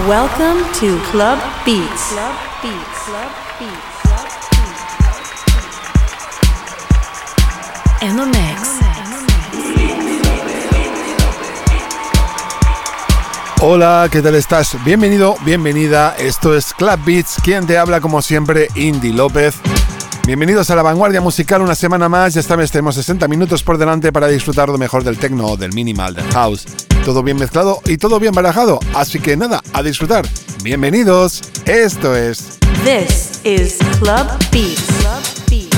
Welcome to Club Beats. Club Beats. Club Beats. In the mix. Hola, ¿qué tal estás? Bienvenido, bienvenida. Esto es Club Beats. Quien te habla como siempre, Indy López. Bienvenidos a la vanguardia musical una semana más. Ya esta vez tenemos 60 minutos por delante para disfrutar lo mejor del techno, del minimal, del house. Todo bien mezclado y todo bien barajado. Así que nada, a disfrutar. Bienvenidos. Esto es... This is Club Beats. Club Beats.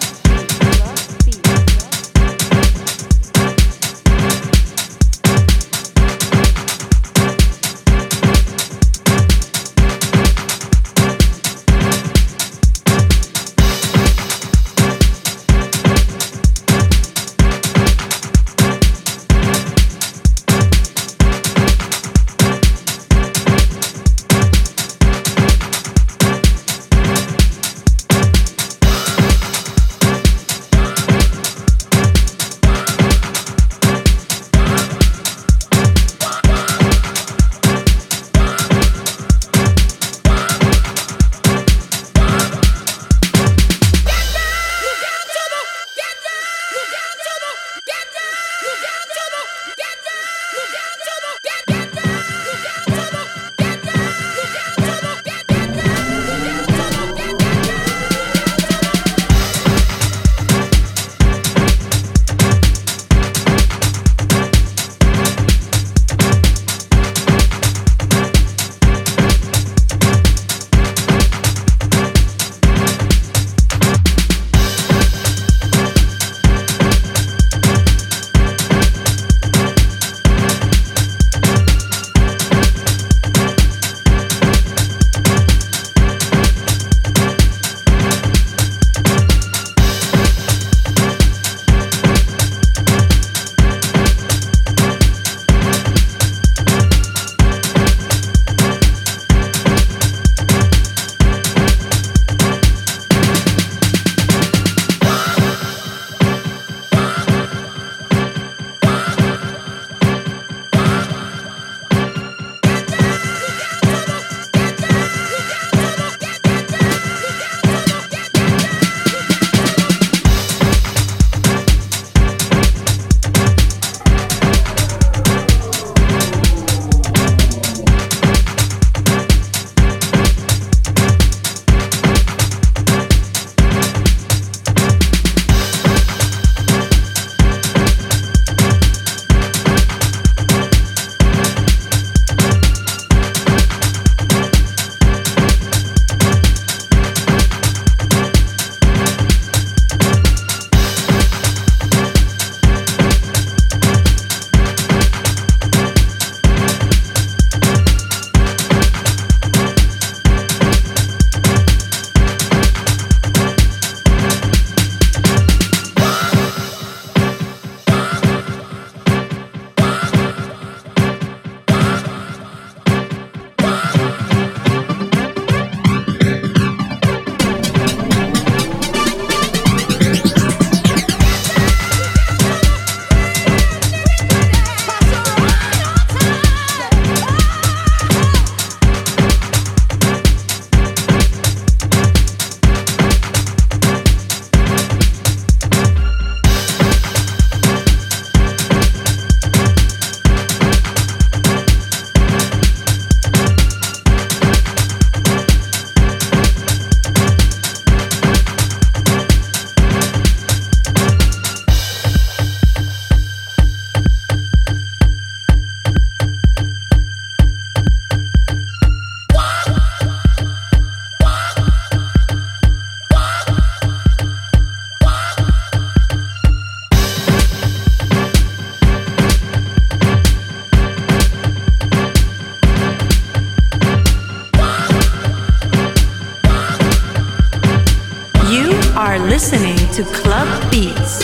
Listening to Club Beats.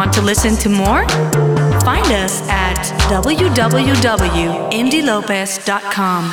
Want to listen to more? Find us at www.indilopez.com.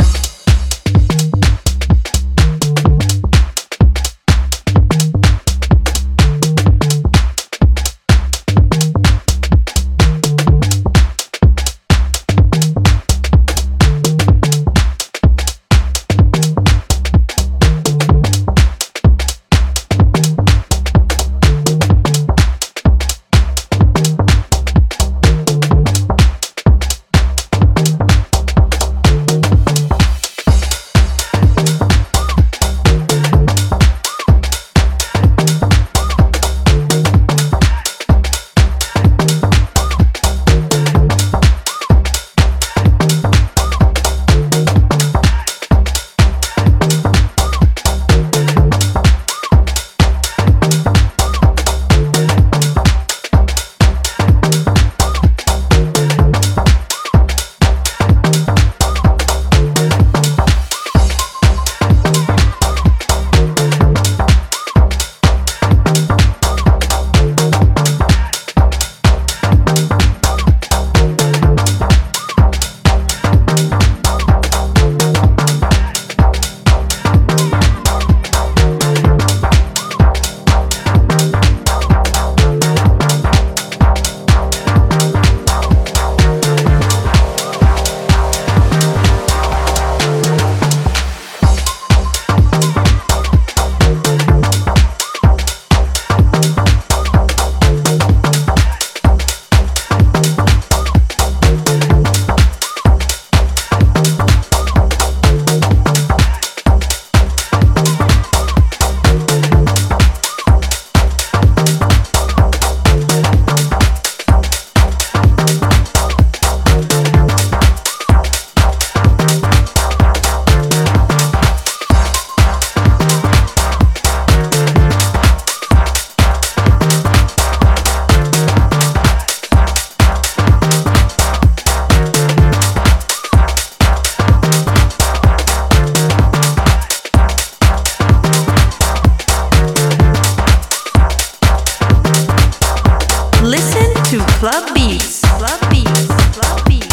Club Beats. Club Beats. Club Beats.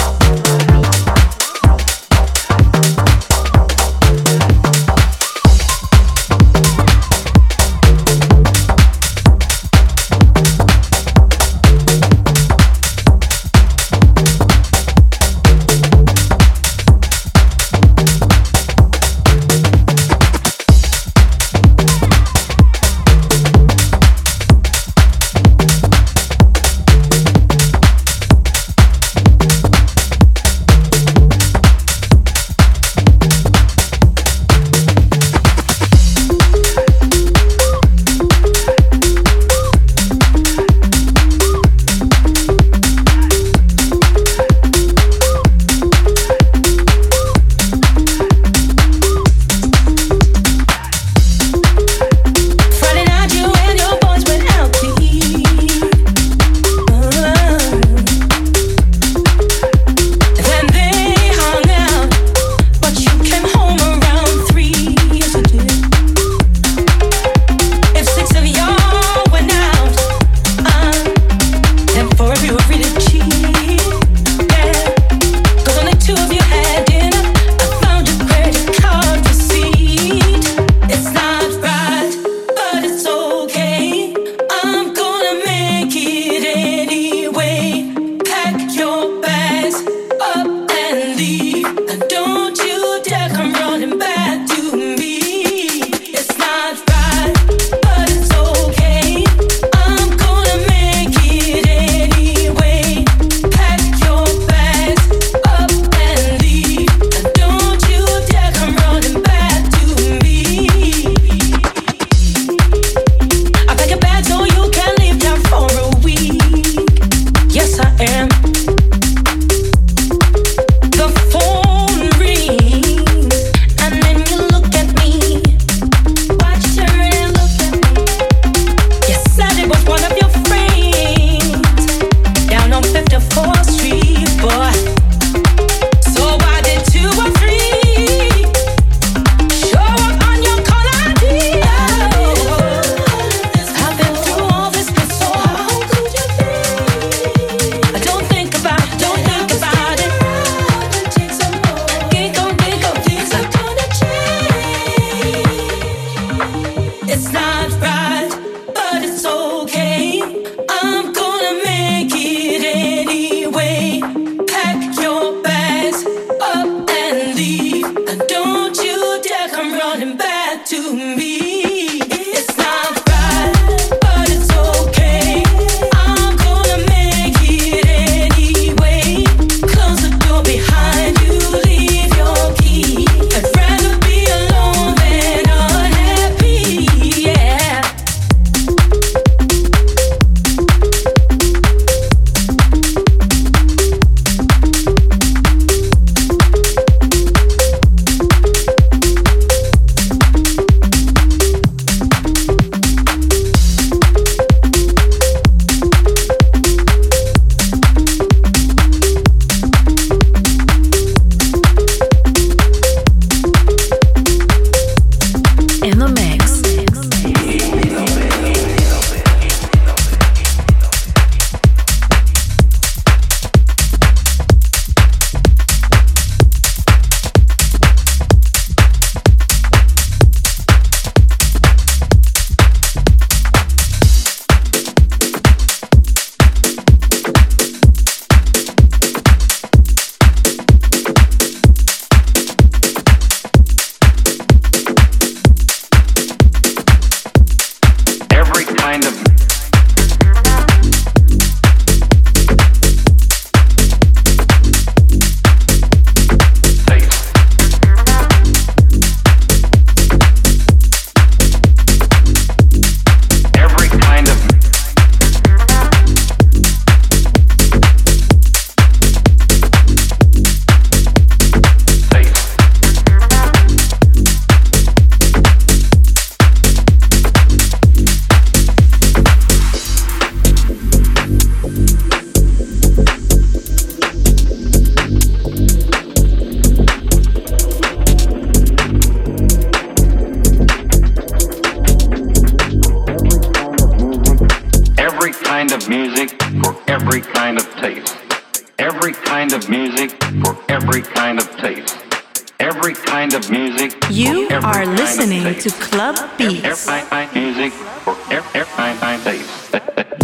music for every kind of taste. Every kind of music for every kind of taste. Every kind of music. You are listening to Club Beats. Every kind of music for every kind of taste.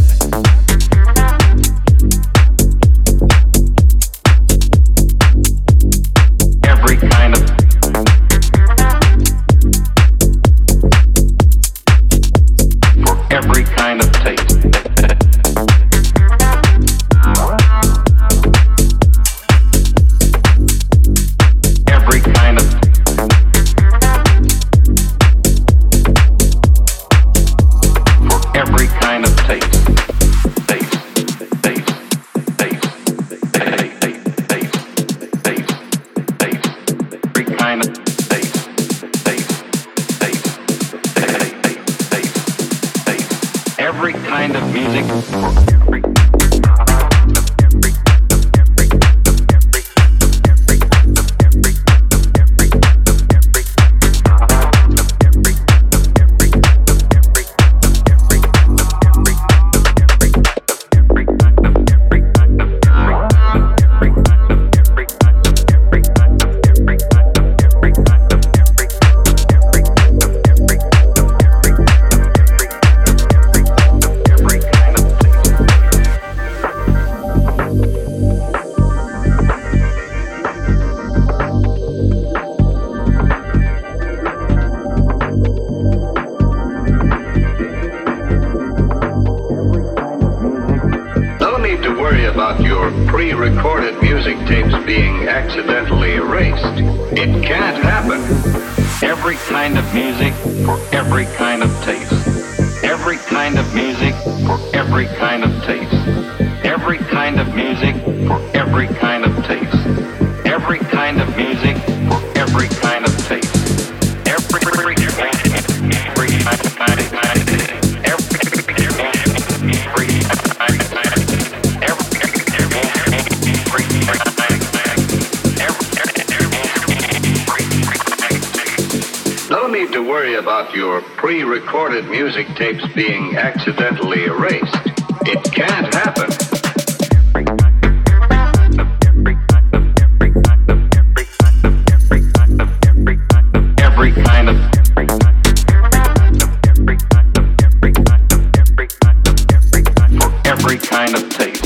Every kind of for every kind of taste. Every kind of for every kind of taste. Every kind of music for every pre-recorded music tapes being accidentally erased. It can't happen. Every kind of music for every kind of taste. Every kind of music for every kind of taste. Every kind of music for every kind of taste. Every kind of music for every kind of taste. Every No need to worry about your pre-recorded music tapes being accidentally erased. It can't happen. Every kind of for every kind of taste.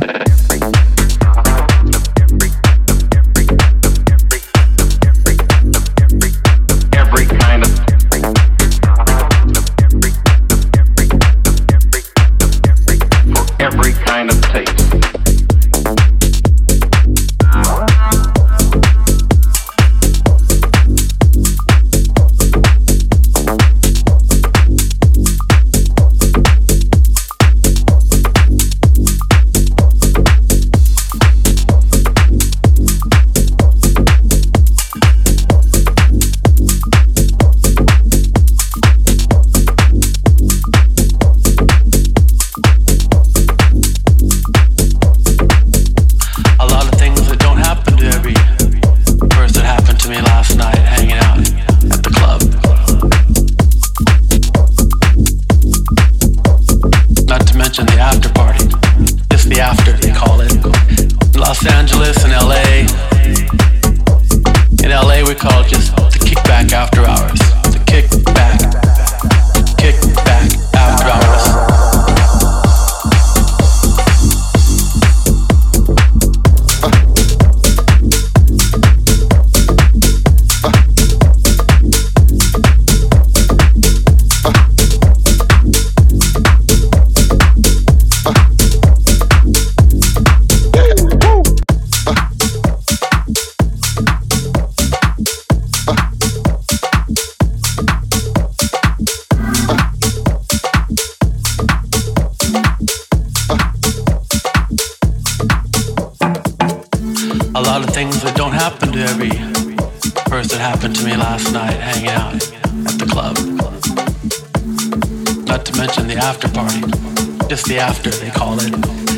The after, they call it.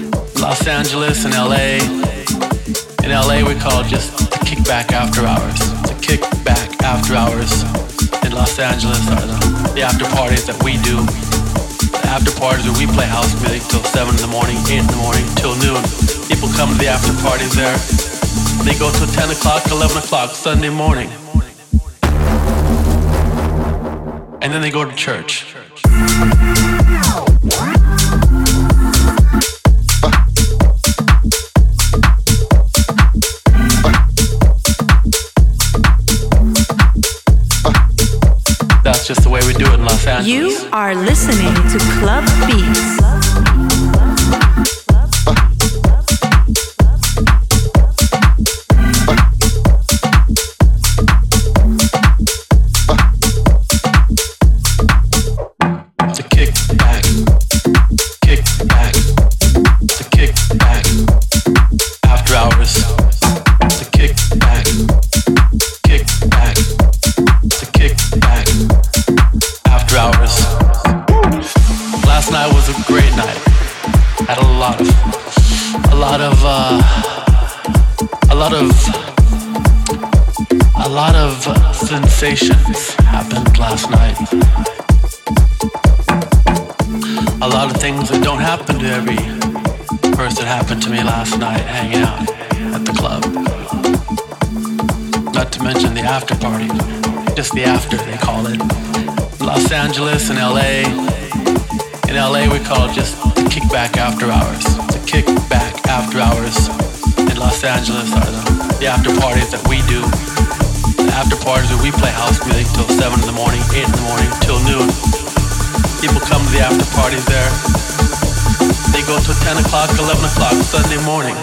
Los Angeles and LA. In LA we call it just the kickback after hours. The kickback after hours in Los Angeles are the after parties that we do. The after parties where we play house music till 7 in the morning, 8 in the morning, till noon. People come to the after parties there. They go till 10 o'clock, 11 o'clock, Sunday morning. And then they go to church. That's just the way we do it in Los Angeles. You are listening to Club Beats. A lot of sensations happened last night. A lot of things that don't happen to every person happened to me last night hanging out at the club. Not to mention the after party, just the after they call it. Los Angeles and LA. In LA we call it just the kickback after hours. The kickback after hours in Los Angeles are the after parties that we do. The after parties where we play house music till 7 in the morning, 8 in the morning, till noon. People come to the after parties there. They go till 10 o'clock, 11 o'clock, Sunday morning.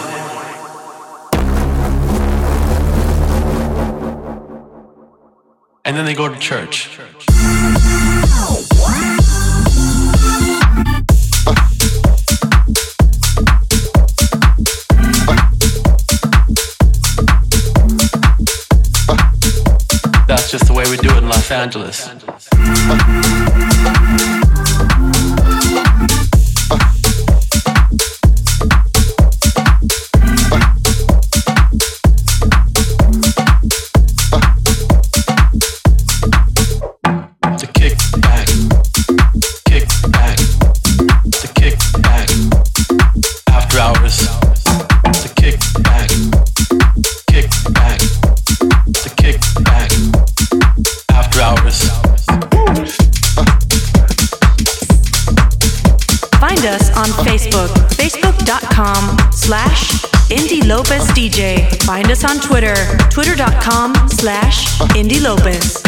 And then they go to church. That's just the way we do it in Los Angeles. On Facebook, facebook.com/Indy Lopez DJ. Find us on Twitter, twitter.com/Indy Lopez.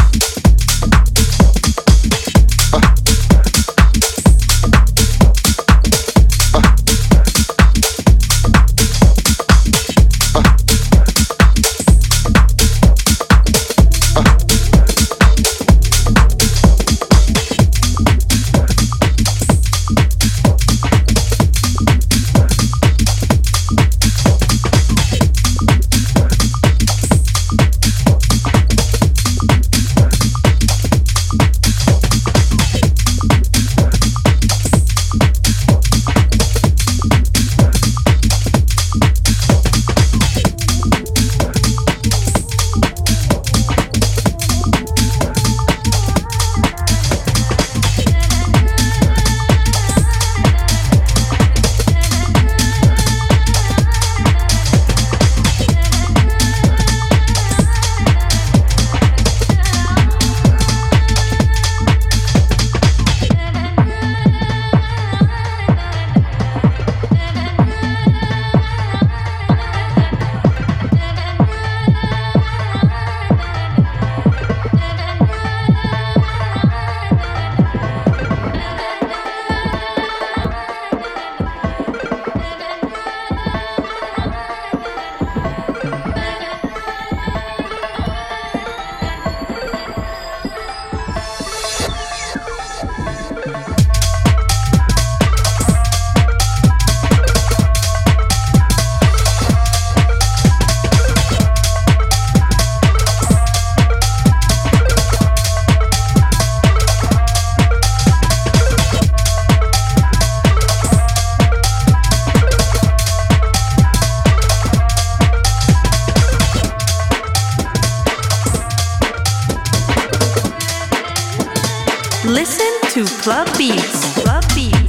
Listen to Club Beats. Club Beats.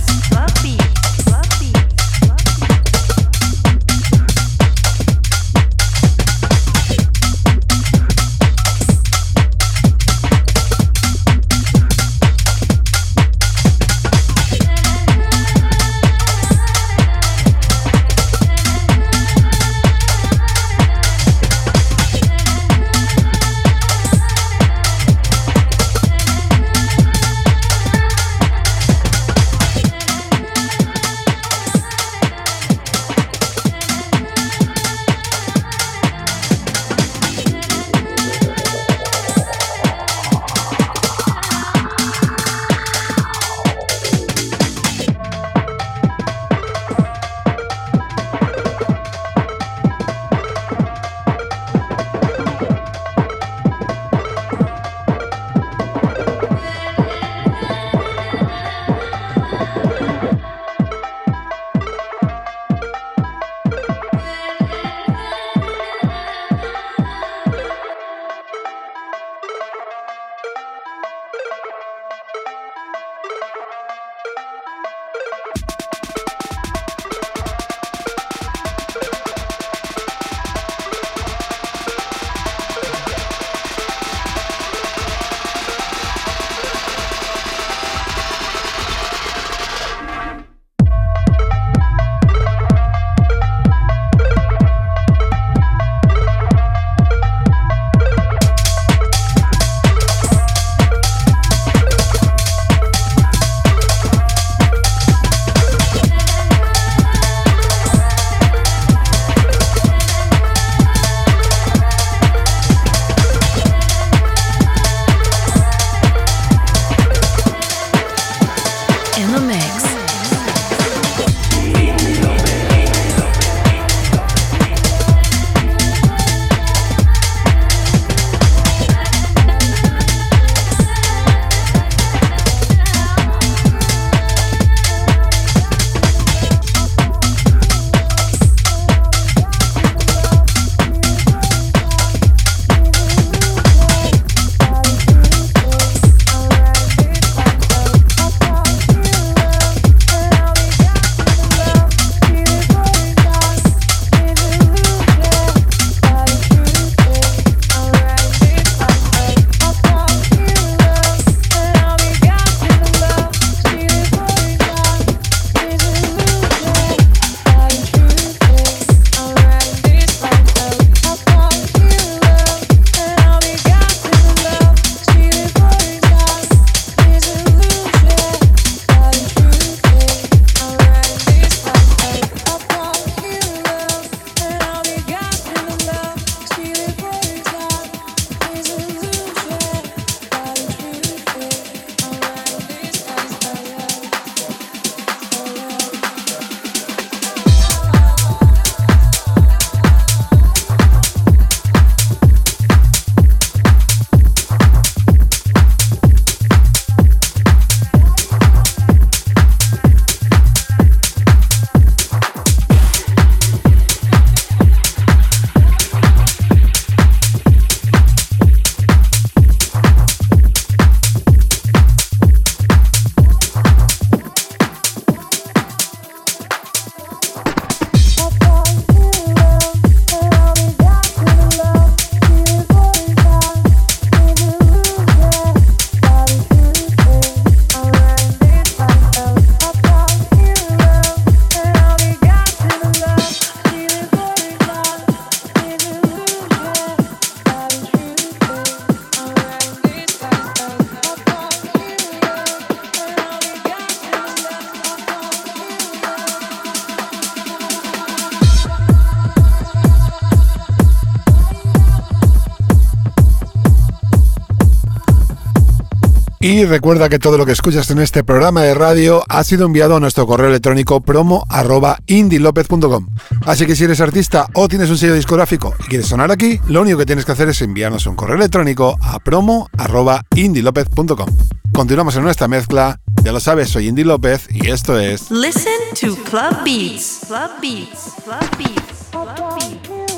Y recuerda que todo lo que escuchas en este programa de radio ha sido enviado a nuestro correo electrónico promo@indilopez.com. Así que si eres artista o tienes un sello discográfico y quieres sonar aquí, lo único que tienes que hacer es enviarnos un correo electrónico a promo@indilopez.com. Continuamos en nuestra mezcla. Ya lo sabes, soy Indy López y esto es Listen to Club Beats. Club Beats. Club Beats. Club Beats.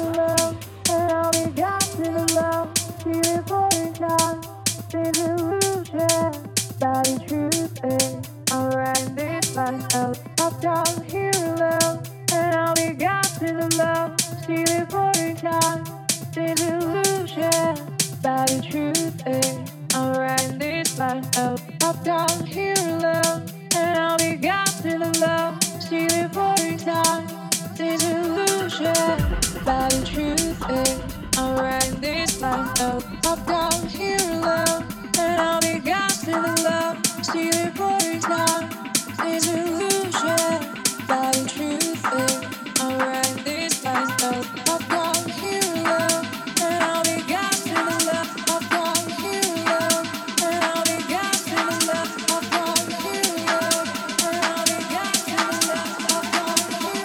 Body truth is I'm riding this life out. Up down here alone, and all we got is the love. See it for a time, disillusion. Body truth is I'm riding this life out. Up down here alone, and all we got is the love. See it for a time, disillusion. Body truth is I'm riding this life out. Up down here alone. And all we got is the love, steal it for a time, disillusion. But the truth is, I'm riding this life out. Up down here alone. And all we got is the love, up down here alone. And all we got is the love, up down here alone. And all we got is the love, up down here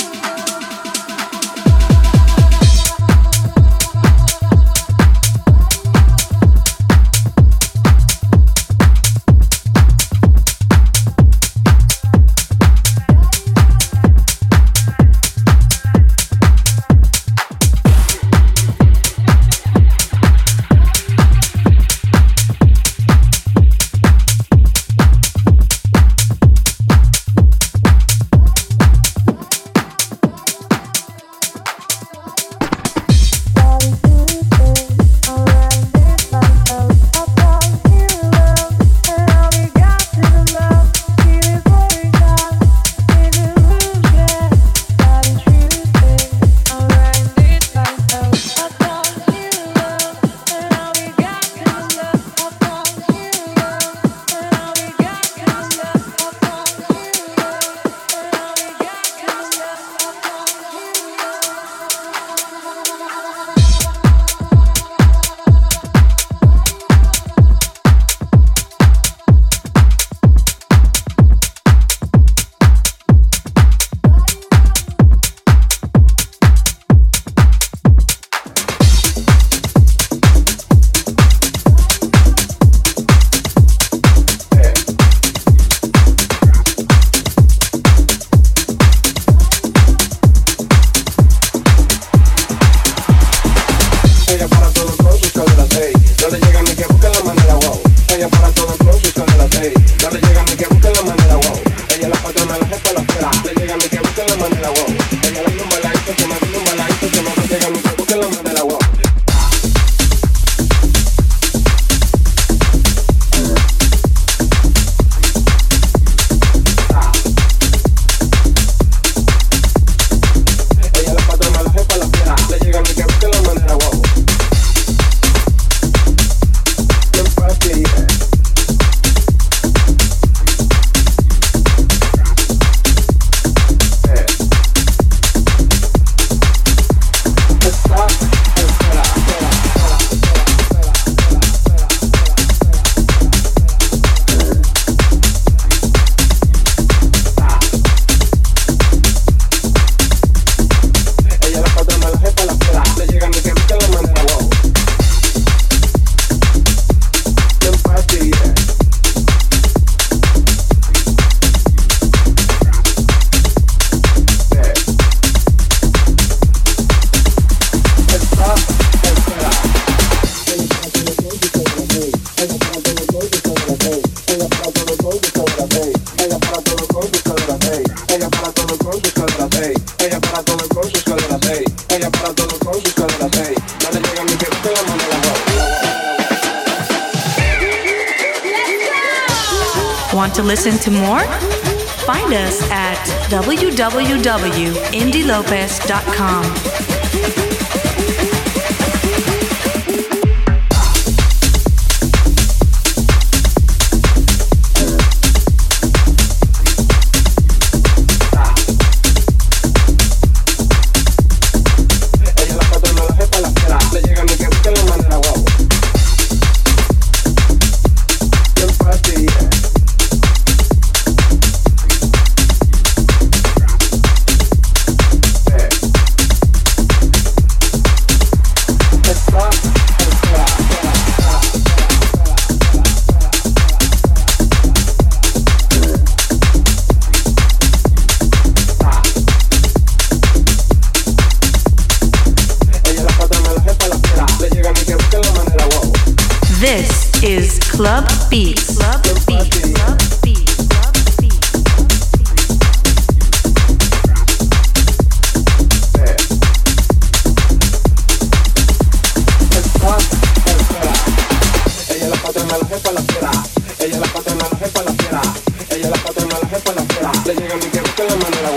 Want to listen to more? Find us at www.indylopez.com. Party. Beats. Club Beats. Club Beats. Club Beats. Ella es la patrona, la jefa, la fiera. Ella es la patrona, la jefa, la fiera. Ella es la patrona, la jefa, la fiera. Le llega mi que busca la manera,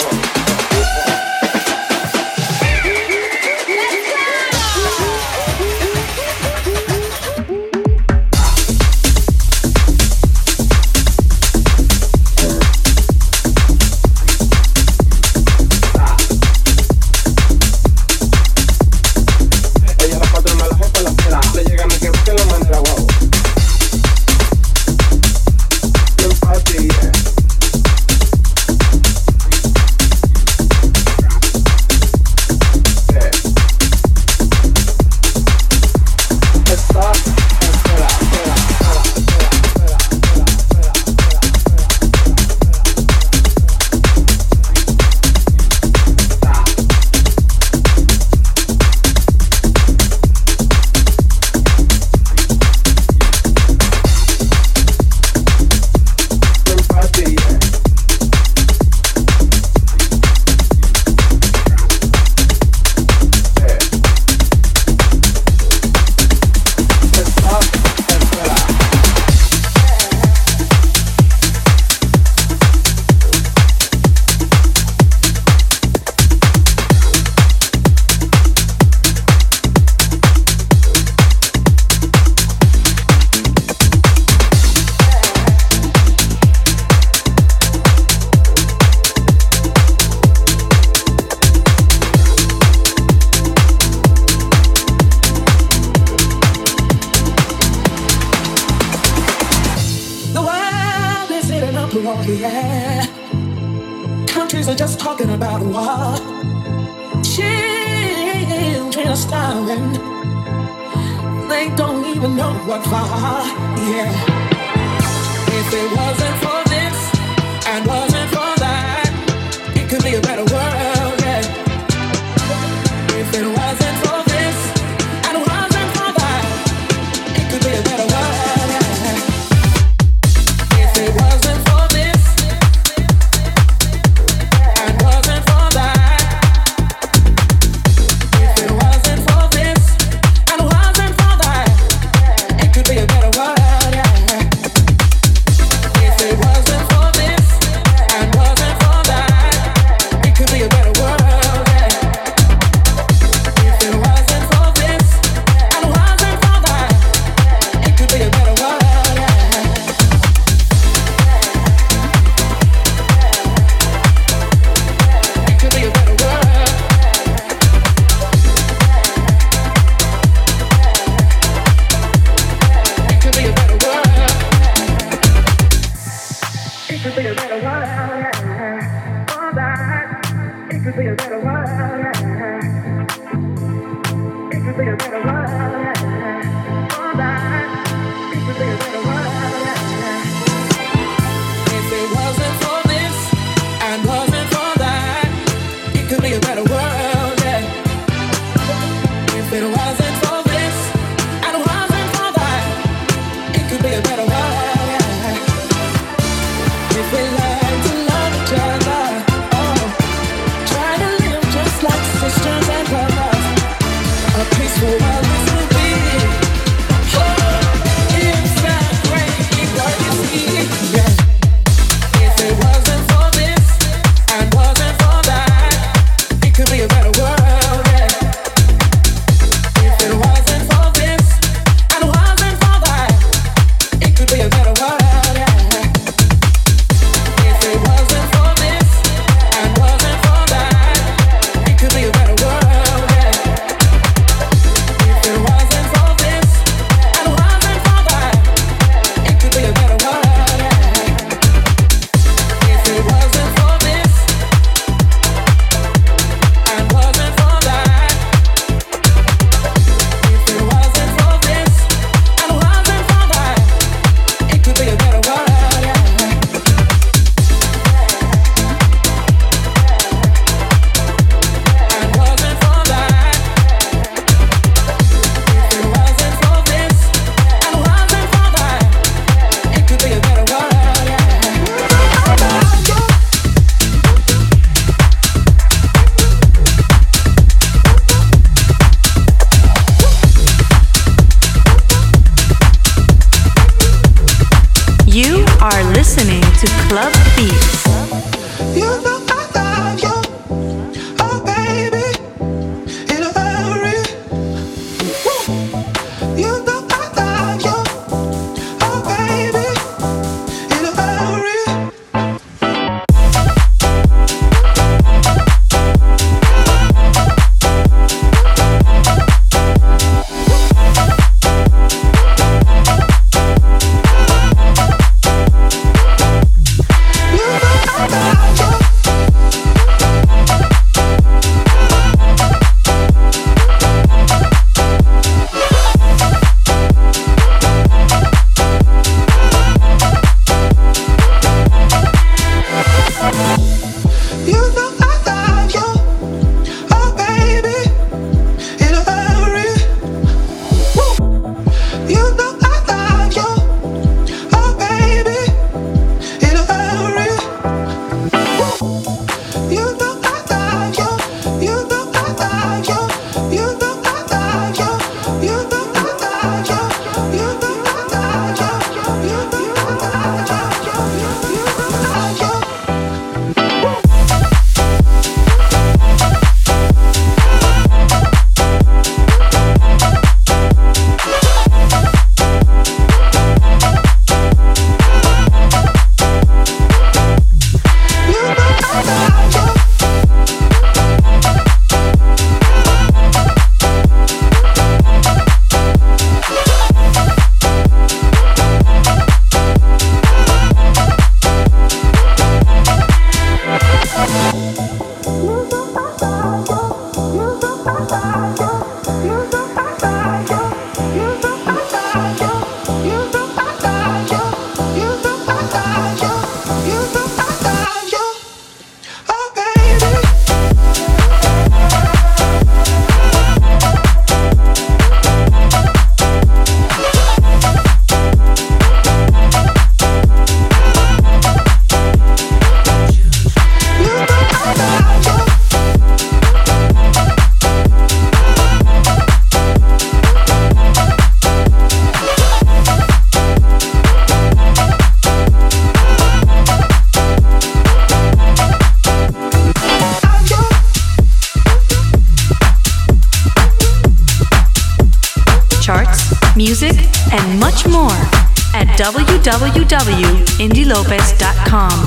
yeah. Countries are just talking about war. Children are starving. They don't even know what for. Yeah. If it wasn't for this and wasn't for that, it could be a better world. Yeah. If it wasn't for this and wasn't for that, it could be a better world. Yeah. If it wasn't for this and wasn't for that, if it wasn't for this and wasn't for that, it could be a better world. Yeah. If it wasn't for this and wasn't for that, it could be a better world. Yeah. If it wasn't for this and wasn't for that, it could be a better world. It could be a better world. It could be a better world. It could be a better world. For that, it could be a better world. It could be a better world. For that, it could be a better world. If it wasn't for this and wasn't for that, it could be a better world. Yeah. If it wasn't for this and wasn't for that, it could be a better world. Yeah. If we learn to love each other, oh, try to live just like sisters and brothers, a peaceful world this will be. Oh, it's that great world you see. Yeah. If it wasn't for this and wasn't for that, it could be a better and much more at www.indilopez.com.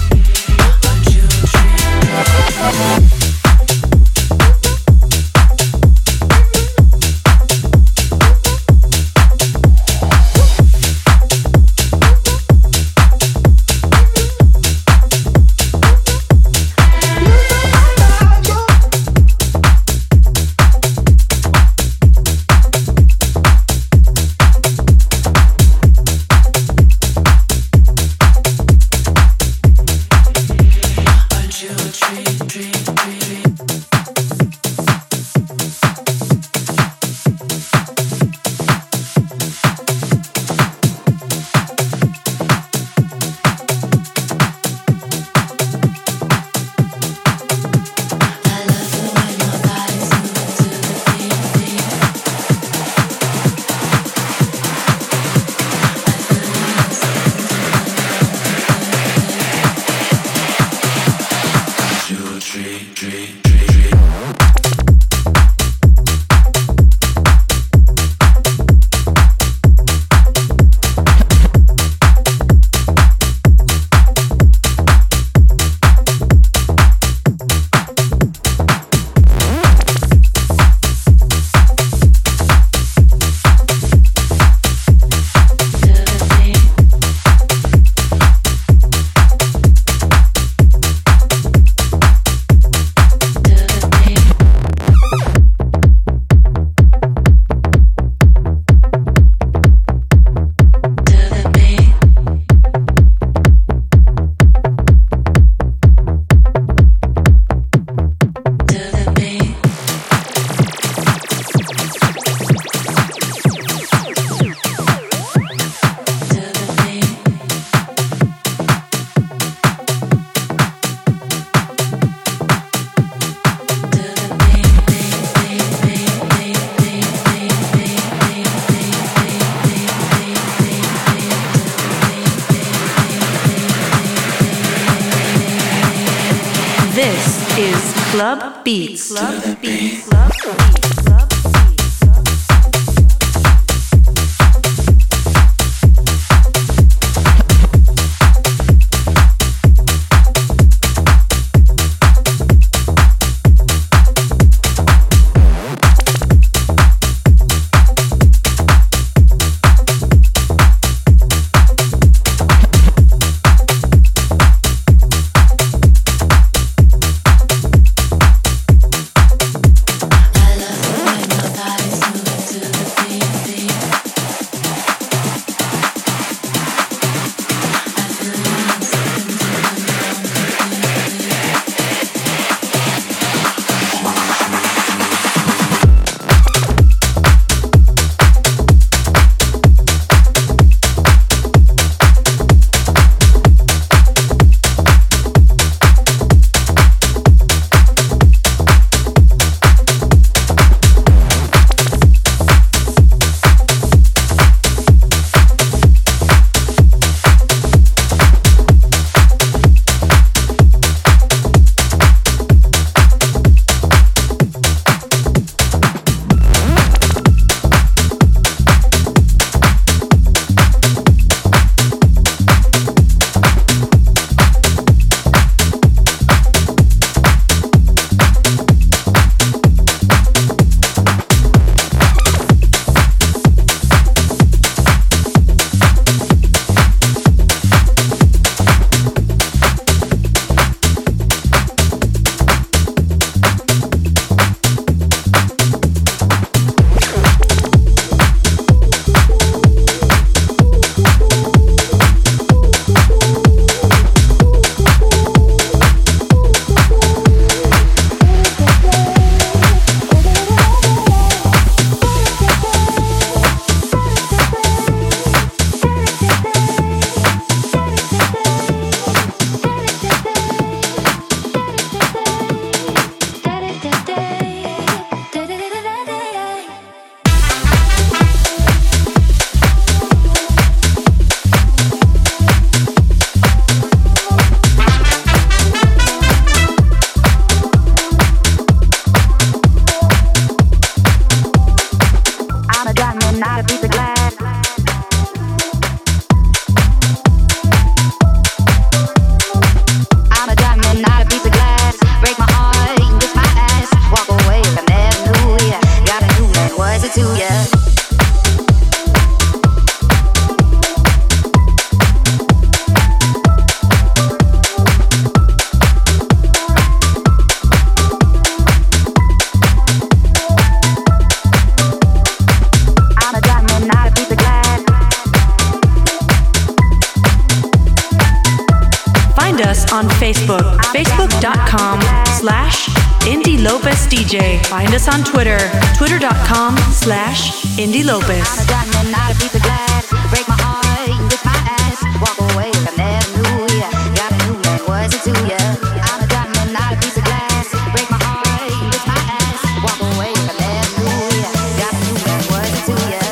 This is Club Beats. Club Beats. Club Beats. I love Facebook, facebook.com/Indy Lopez DJ. Find us on Twitter, twitter.com/Indy Lopez. I'm a diamond, not a piece of glass. Break my heart, lift my ass. Walk away, I never knew ya. Got a new man, was it to ya? I'm a diamond, not a piece of glass. Break my heart, lift my ass. Walk away, I never knew ya. Got a new man, was it to ya?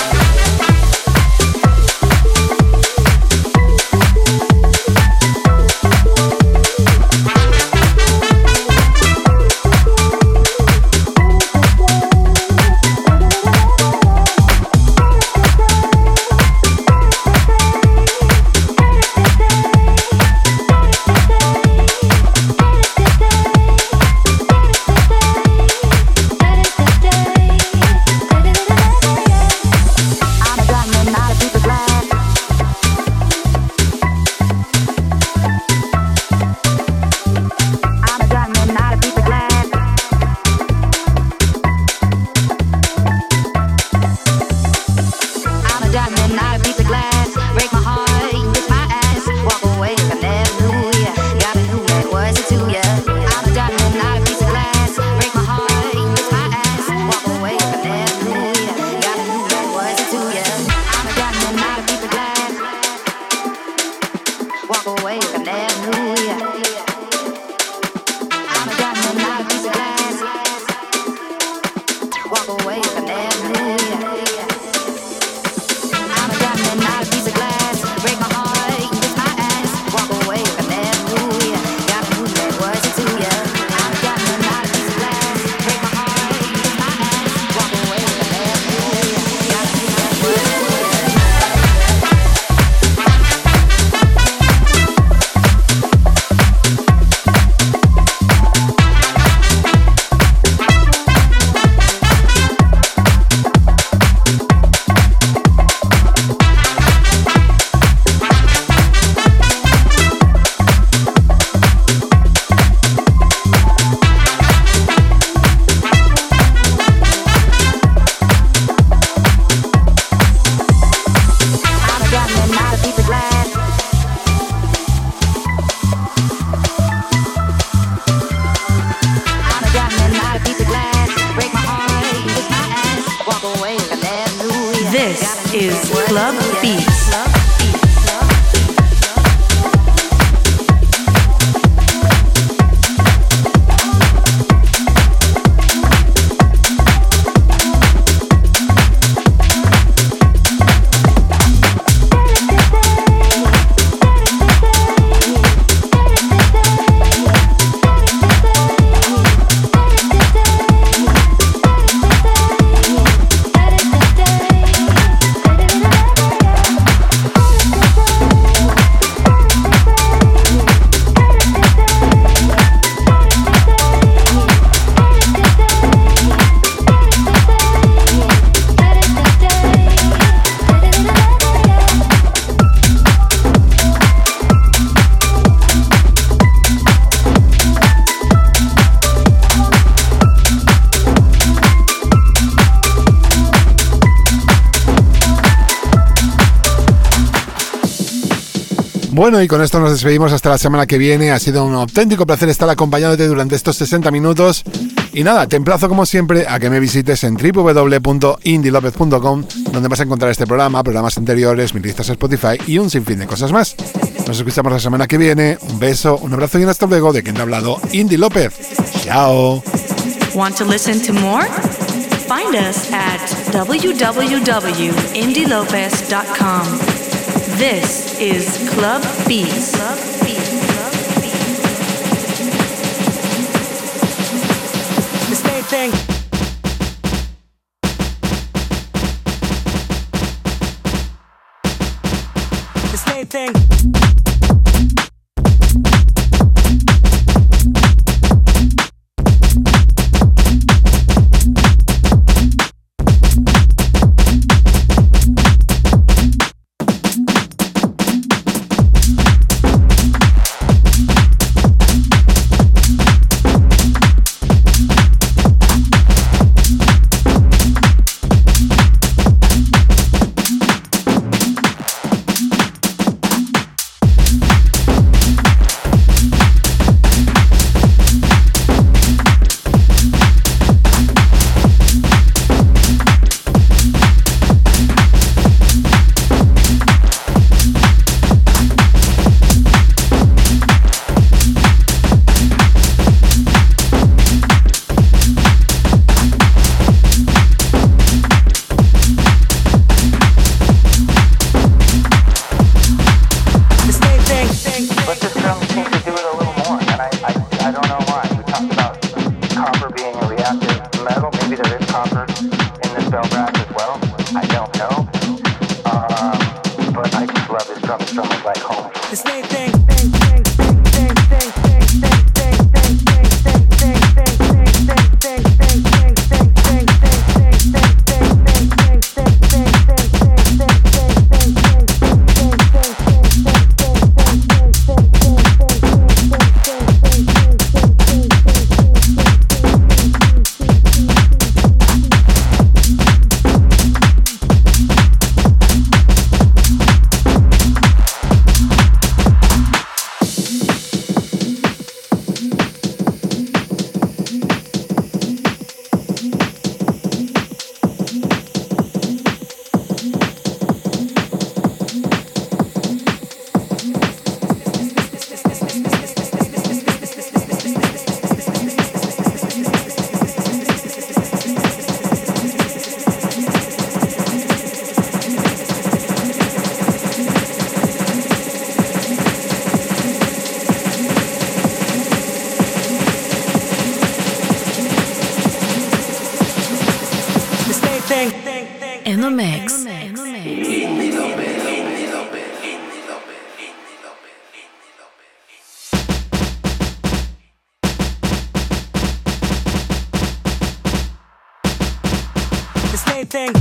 Bueno, y con esto nos despedimos hasta la semana que viene. Ha sido un auténtico placer estar acompañándote durante estos 60 minutos. Y nada, te emplazo como siempre a que me visites en www.indylopez.com, donde vas a encontrar este programa, programas anteriores, mis listas Spotify y un sinfín de cosas más. Nos escuchamos la semana que viene. Un beso, un abrazo y un hasta luego de quien te ha hablado, Indy López. Chao. Want to listen to more? Find us at www.indylopez.com. This is Club Beats. The same thing. The same thing. reactive metal. Maybe there is copper in this bell brass as well. I don't know. But I just love this drum. This drum is like home. The same thing. In the mix. The same thing.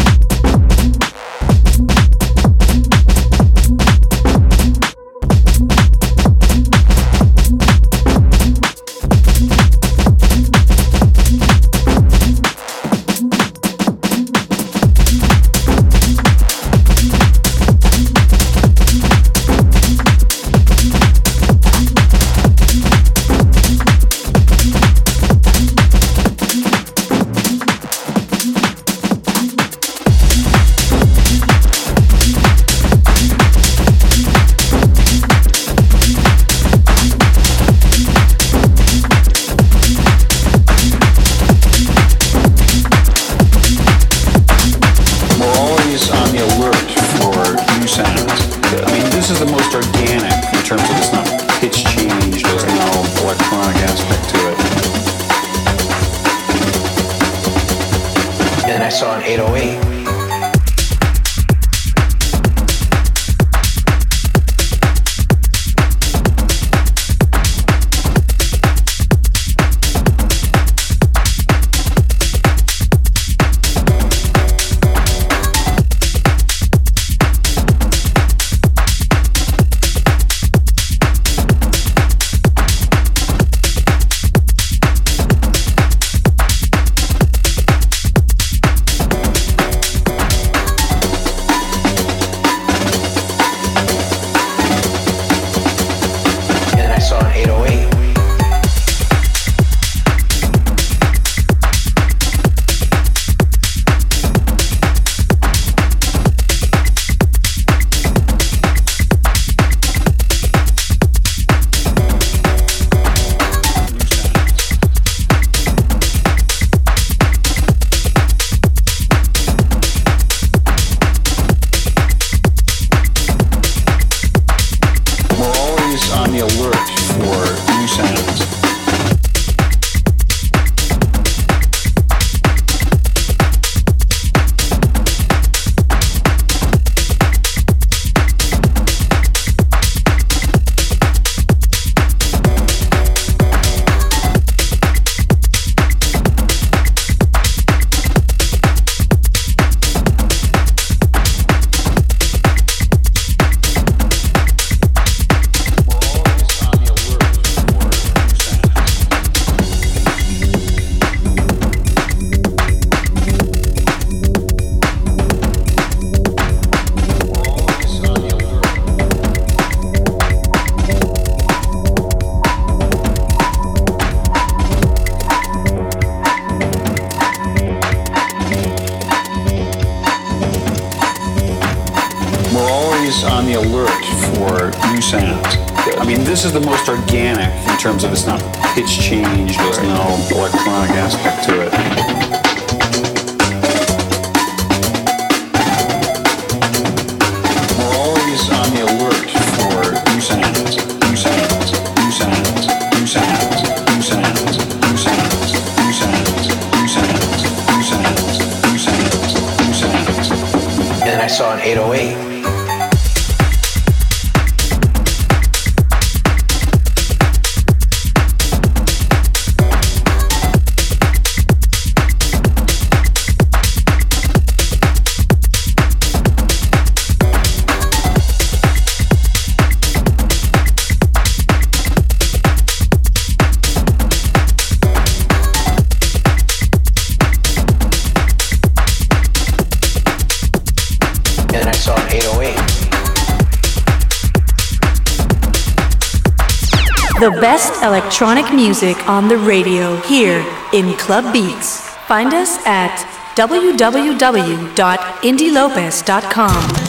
This is the most organic in terms of it's not pitch change, there's no electronic aspect to it. We're always on the alert for new sounds, new sounds, new sounds, new sounds, new sounds, new sounds, new sounds. I saw an 808. The best electronic music on the radio here in Club Beats. Find us at www.indielopez.com.